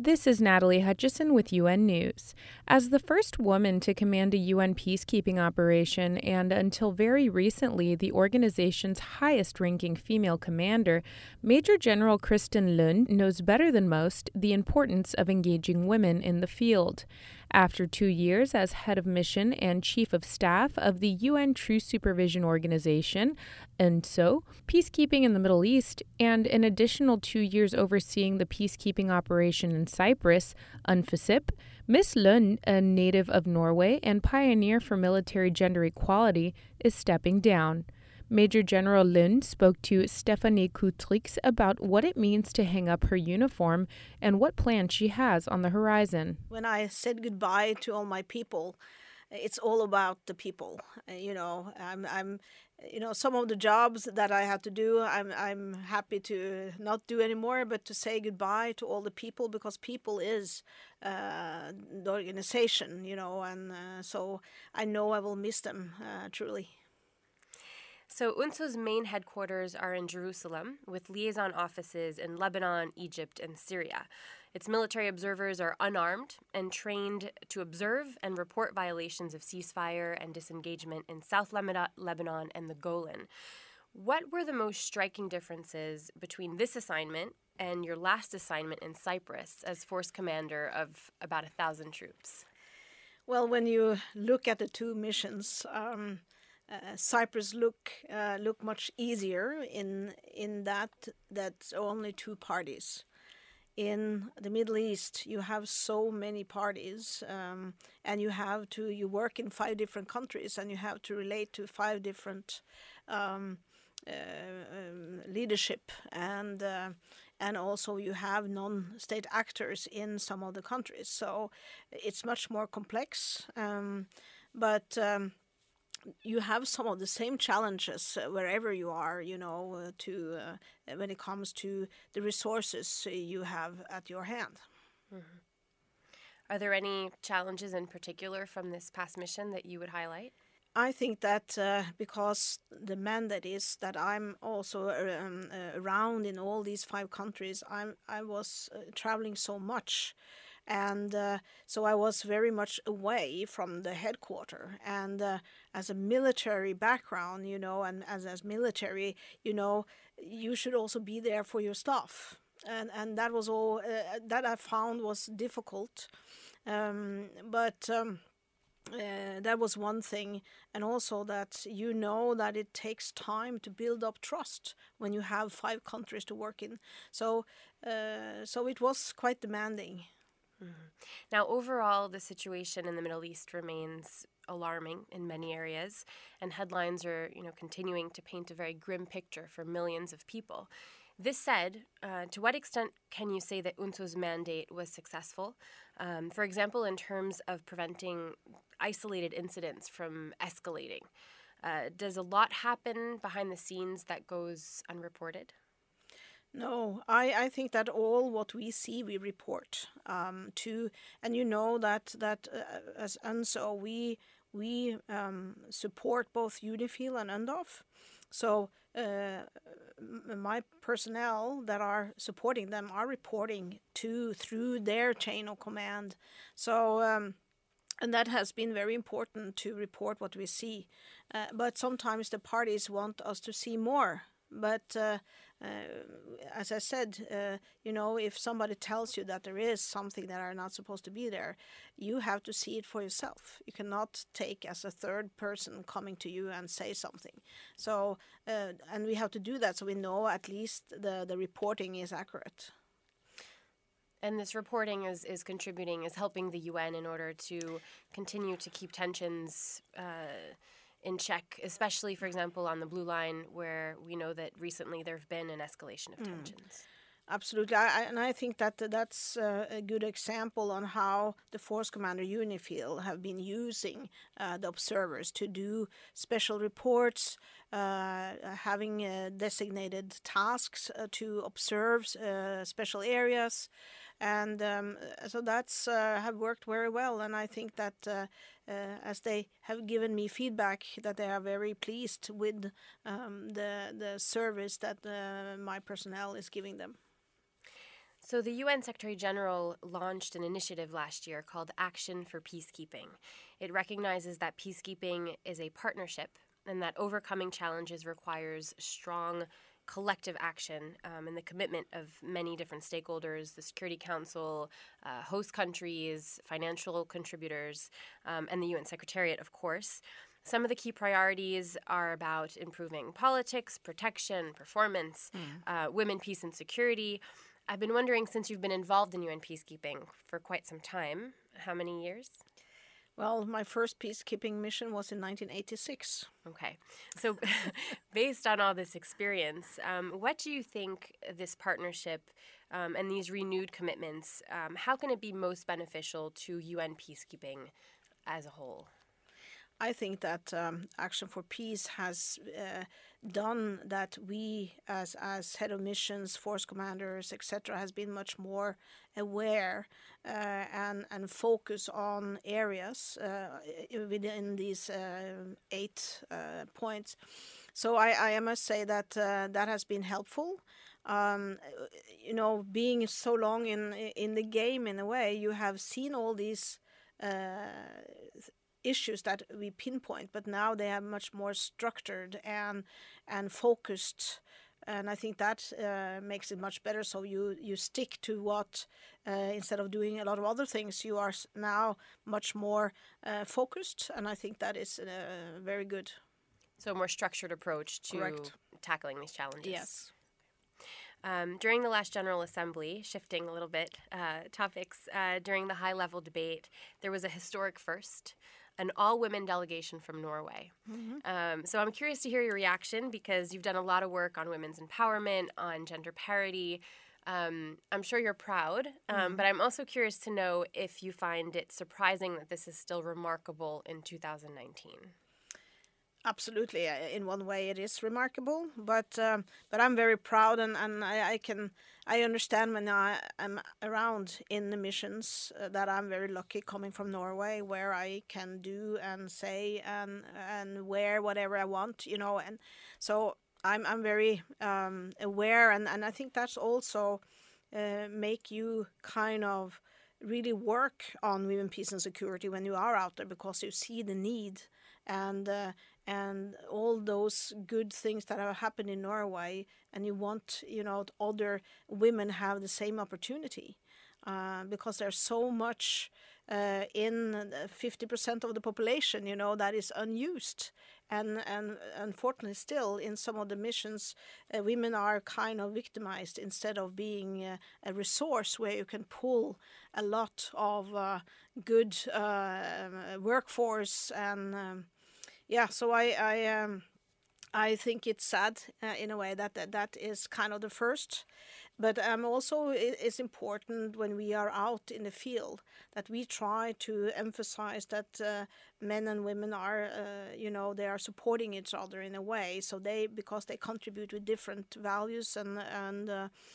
This is Natalie Hutchison with UN News. As the first woman to command a UN peacekeeping operation and until very recently the organization's highest-ranking female commander, Major General Kristen Lund knows better than most the importance of engaging women in the field. After 2 years as head of mission and chief of staff of the UN Truce Supervision Organization, UNTSO, peacekeeping in the Middle East, and an additional 2 years overseeing the peacekeeping operation in Cyprus, UNFICYP, Ms. Lund, a native of Norway and pioneer for military gender equality, is stepping down. Major General Lund spoke to Stephanie Kutrix about what it means to hang up her uniform and what plans she has on the horizon. When I said goodbye to all my people, it's all about the people. Some of the jobs that I have to do, I'm happy to not do anymore, but to say goodbye to all the people, because people is the organization, so I know I will miss them truly. So UNTSO's main headquarters are in Jerusalem, with liaison offices in Lebanon, Egypt, and Syria. Its military observers are unarmed and trained to observe and report violations of ceasefire and disengagement in South Lebanon and the Golan. What were the most striking differences between this assignment and your last assignment in Cyprus as force commander of about 1,000 troops? Well, when you look at the two missions, Cyprus look much easier in that's only two parties. In the Middle East, you have so many parties, and you work in 5 different countries, and you have to relate to 5 different leadership, and also you have non-state actors in some of the countries. So it's much more complex, but you have some of the same challenges wherever you are, when it comes to the resources you have at your hand. Mm-hmm. Are there any challenges in particular from this past mission that you would highlight? I think that because the mandate is that I'm also around in all these 5 countries, I was traveling so much. And so I was very much away from the headquarters. And as a military background, and as military, you should also be there for your staff. And that was all that I found was difficult. But that was one thing. And also that that it takes time to build up trust when you have 5 countries to work in. So it was quite demanding. Mm-hmm. Now, overall, the situation in the Middle East remains alarming in many areas, and headlines are, continuing to paint a very grim picture for millions of people. This said, to what extent can you say that UNTSO's mandate was successful? For example, in terms of preventing isolated incidents from escalating. Does a lot happen behind the scenes that goes unreported? No, I think that all what we see, we report to, and that as UNTSO we support both UNIFIL and UNDOF. So my personnel that are supporting them are reporting through their chain of command. So and that has been very important to report what we see. But sometimes the parties want us to see more. But as I said, if somebody tells you that there is something that are not supposed to be there, you have to see it for yourself. You cannot take as a third person coming to you and say something. So, and we have to do that so we know at least the reporting is accurate. And this reporting is helping the UN in order to continue to keep tensions in check, especially, for example, on the Blue Line, where we know that recently there have been an escalation of tensions. Absolutely. I think that's a good example on how the Force Commander UNIFIL have been using the observers to do special reports, having designated tasks to observe special areas. And so that's have worked very well. And I think that as they have given me feedback, that they are very pleased with the service that my personnel is giving them. So the UN Secretary General launched an initiative last year called Action for Peacekeeping. It recognizes that peacekeeping is a partnership and that overcoming challenges requires strong collective action and the commitment of many different stakeholders, the Security Council, host countries, financial contributors, and the UN Secretariat, of course. Some of the key priorities are about improving politics, protection, performance, women, peace, and security. I've been wondering, since you've been involved in UN peacekeeping for quite some time, how many years? Well, my first peacekeeping mission was in 1986. Okay. So based on all this experience, what do you think this partnership and these renewed commitments, how can it be most beneficial to UN peacekeeping as a whole? I think that Action for Peace has done that we, as head of missions, force commanders, etc., has been much more aware and focus on areas within these 8 points. So I must say that that has been helpful. Being so long in the game, in a way, you have seen all these issues that we pinpoint, but now they are much more structured and focused, and I think that makes it much better. So you stick to what instead of doing a lot of other things, you are now much more focused, and I think that is very good. So a more structured approach to Correct. tackling these challenges. Yes. During the last General Assembly, shifting a little bit topics, during the high-level debate, there was a historic first, an all-women delegation from Norway. Mm-hmm. So I'm curious to hear your reaction, because you've done a lot of work on women's empowerment, on gender parity. I'm sure you're proud, but I'm also curious to know if you find it surprising that this is still remarkable in 2019. Absolutely, in one way it is remarkable, but I'm very proud, and I understand when I'm around in the missions that I'm very lucky coming from Norway, where I can do and say and wear whatever I want, and so I'm very aware, and I think that's also make you kind of really work on women, peace, and security when you are out there, because you see the need and all those good things that have happened in Norway, and you want other women have the same opportunity, because there's so much in 50% of the population that is unused, and unfortunately still in some of the missions women are kind of victimized instead of being a resource where you can pull a lot of good workforce and so I think it's sad in a way that is kind of the first, but also it's important when we are out in the field that we try to emphasize that men and women are they are supporting each other in a way, so because they contribute with different values and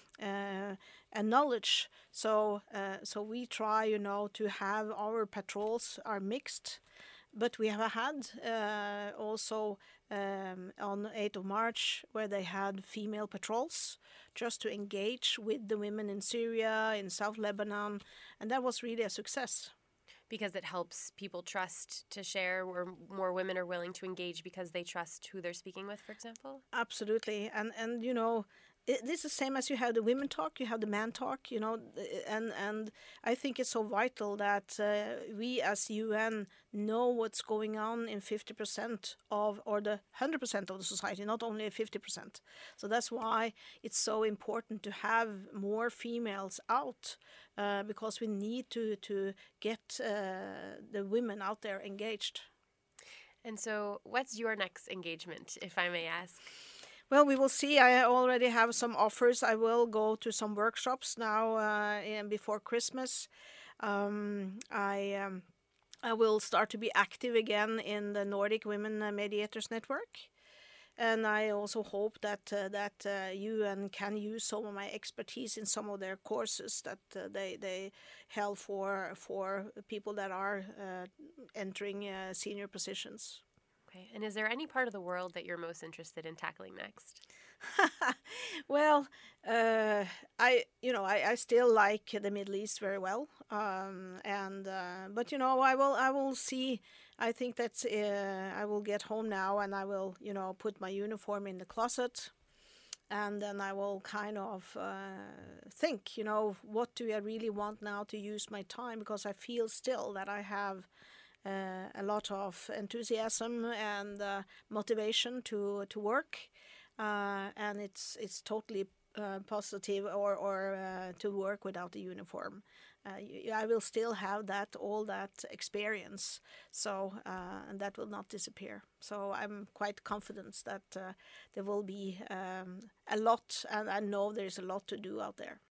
knowledge, so we try to have our patrols are mixed. But we have had also on 8th of March where they had female patrols just to engage with the women in Syria, in South Lebanon, and that was really a success. Because it helps people trust to share, where more women are willing to engage because they trust who they're speaking with, for example? Absolutely, and this is the same as you have the women talk, you have the man talk, and I think it's so vital that we as UN know what's going on in 50% or the 100% of the society, not only 50%. So that's why it's so important to have more females out, because we need to get the women out there engaged. And so what's your next engagement, if I may ask? Well, we will see. I already have some offers. I will go to some workshops now before Christmas. I will start to be active again in the Nordic Women Mediators Network. And I also hope that UN can use some of my expertise in some of their courses that they held for people that are entering senior positions. Okay. And is there any part of the world that you're most interested in tackling next? Well, I still like the Middle East very well, and but I will see. I think that I will get home now, and I will put my uniform in the closet, and then I will kind of think, what do I really want now to use my time, because I feel still that I have a lot of enthusiasm and motivation to work, and it's totally positive or to work without a uniform. I will still have all that experience, so and that will not disappear. So I'm quite confident that there will be a lot, and I know there's a lot to do out there.